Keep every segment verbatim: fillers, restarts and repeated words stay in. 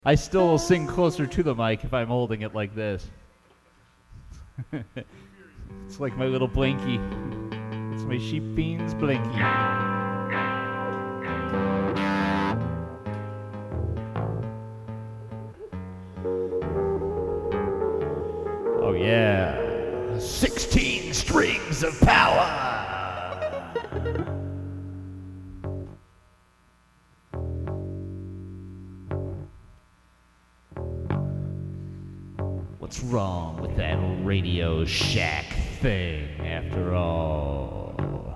I still will sing closer to the mic if I'm holding it like this. It's like my little blankie. It's my sheep fiends blankie. Oh yeah. sixteen strings of power. What's wrong with that Radio Shack thing after all?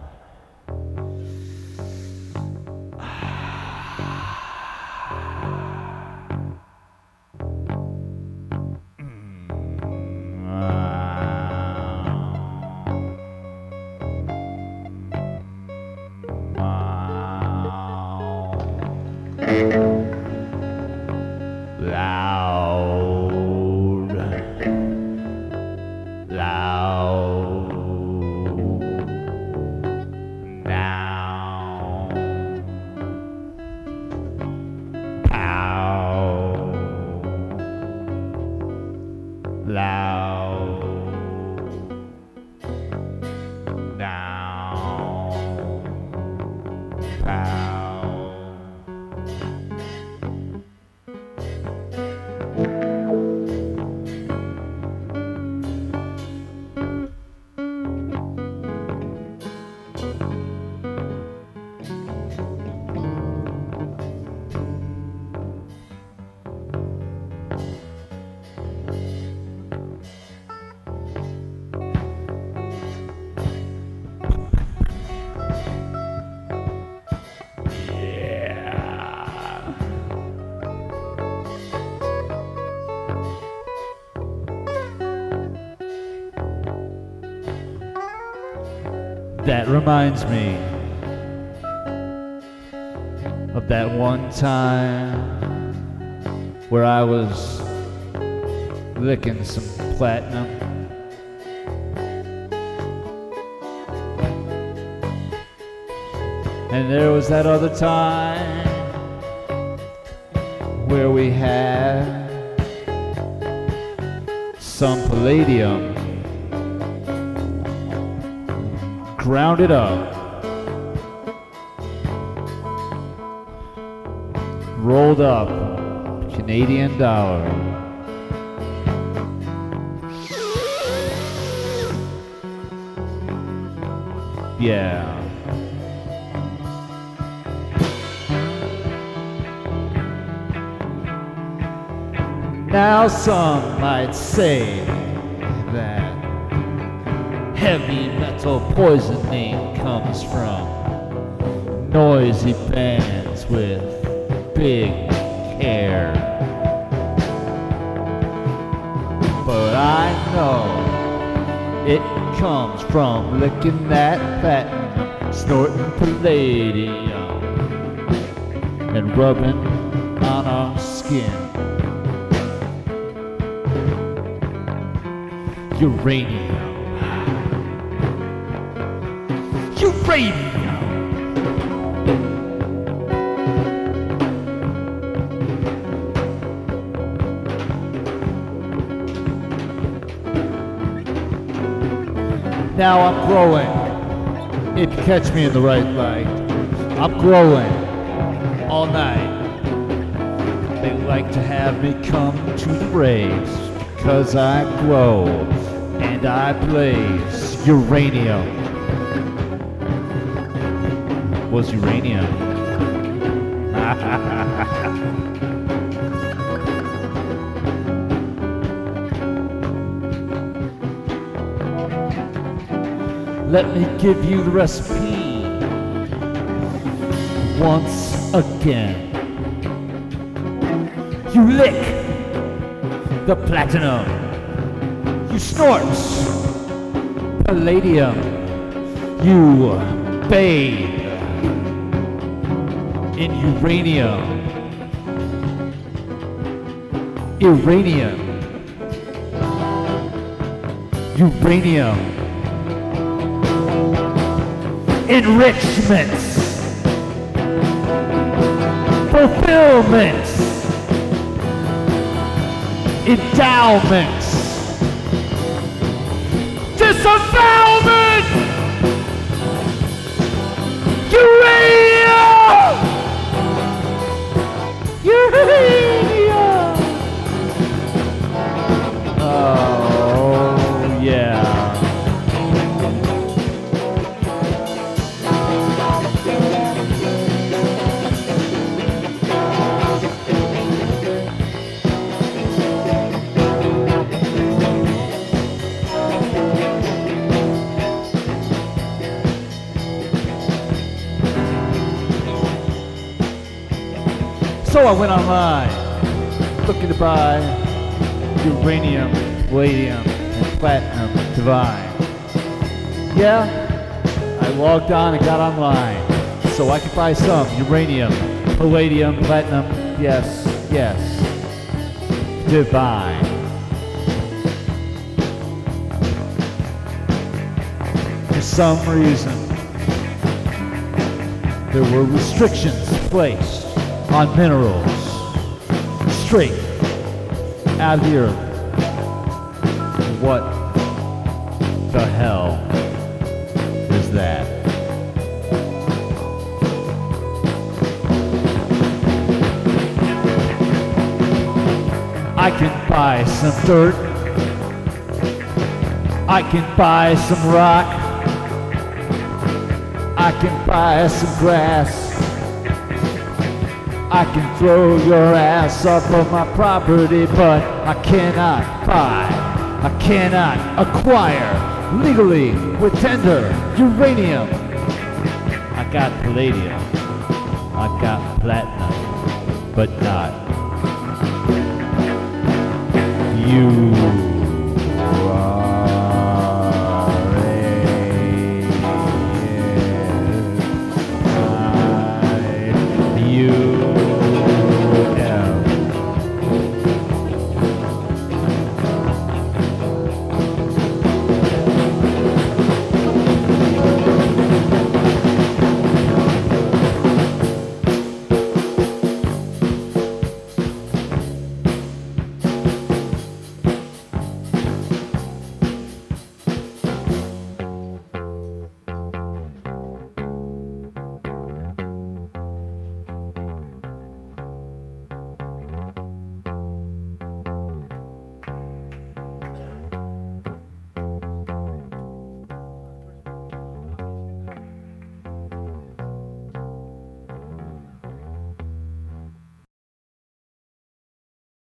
That reminds me of that one time where I was licking some platinum. And there was that other time where we had some palladium. Ground it up, rolled up, Canadian dollar. Yeah. Now some might say that heavy metal poisoning comes from noisy bands with big hair. But I know it comes from licking that platinum, snorting palladium, and rubbing on our skin. Uranium. Uranium. Now I'm growing. If you catch me in the right light, I'm growing all night. They like to have me come to the raves because I grow and I blaze uranium. Was uranium. Let me give you the recipe once again. You lick the platinum. You snort palladium. You bathe in uranium. Uranium. Uranium. Enrichments. Fulfillments. endowments, disavowment, uranium, uranium. Oh, yeah. So I went online, looking to buy uranium, palladium, and platinum divine. Yeah, I logged on and got online, so I could buy some uranium, palladium, platinum, yes, yes, divine. For some reason, there were restrictions placed on minerals straight out of the earth. What the hell is that? I can buy some dirt. I can buy some rock. I can buy some grass. I can throw your ass up on my property, but I cannot buy, I cannot acquire legally with tender uranium. I got palladium, I got platinum, but not you.